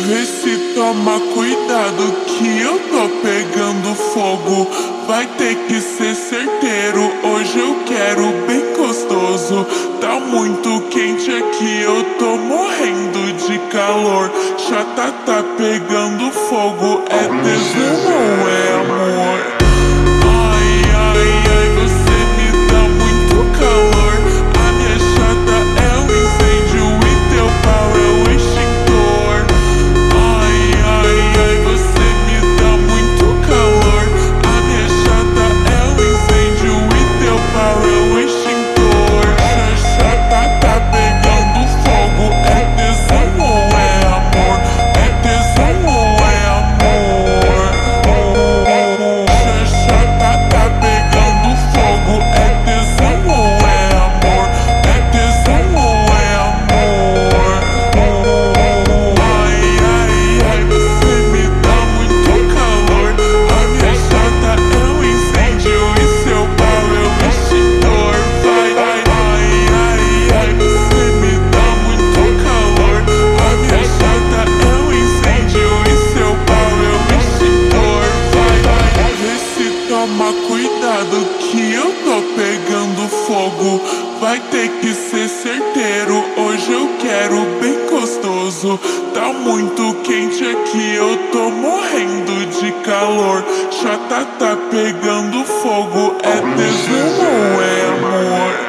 Vê se toma cuidado que eu tô pegando fogo. Vai ter que ser certeiro, hoje eu quero bem gostoso. Tá muito quente aqui, eu tô morrendo de calor. Chata tá pegando fogo, é tesão ou é amor? Ai, ai, ai, você me dá muito calor. A minha chata é um incêndio e teu pau é o extintor. Ai, ai, ai, você me dá muito calor. A minha chata é um incêndio e teu pau é o extintor. Chata tá pegando fogo, é tesão ou é amor? É tesão ou é amor? Chata tá pegando fogo, é tesão ou é amor? É tesão ou é amor? Ai, ai, ai, você me dá muito calor. A minha chata é um incêndio e seu pau é o extintor. Vai, vai, ai, ai, ai, você me dá muito calor. A minha chata é um incêndio e seu pau é o extintor. Vai, vai, vê se toma cuidado que eu tô pegando fogo. Vai ter que ser certeiro, hoje eu quero bem gostoso. Tá muito quente aqui, eu tô morrendo de calor. Chata tá pegando fogo, é tesão ou é amor?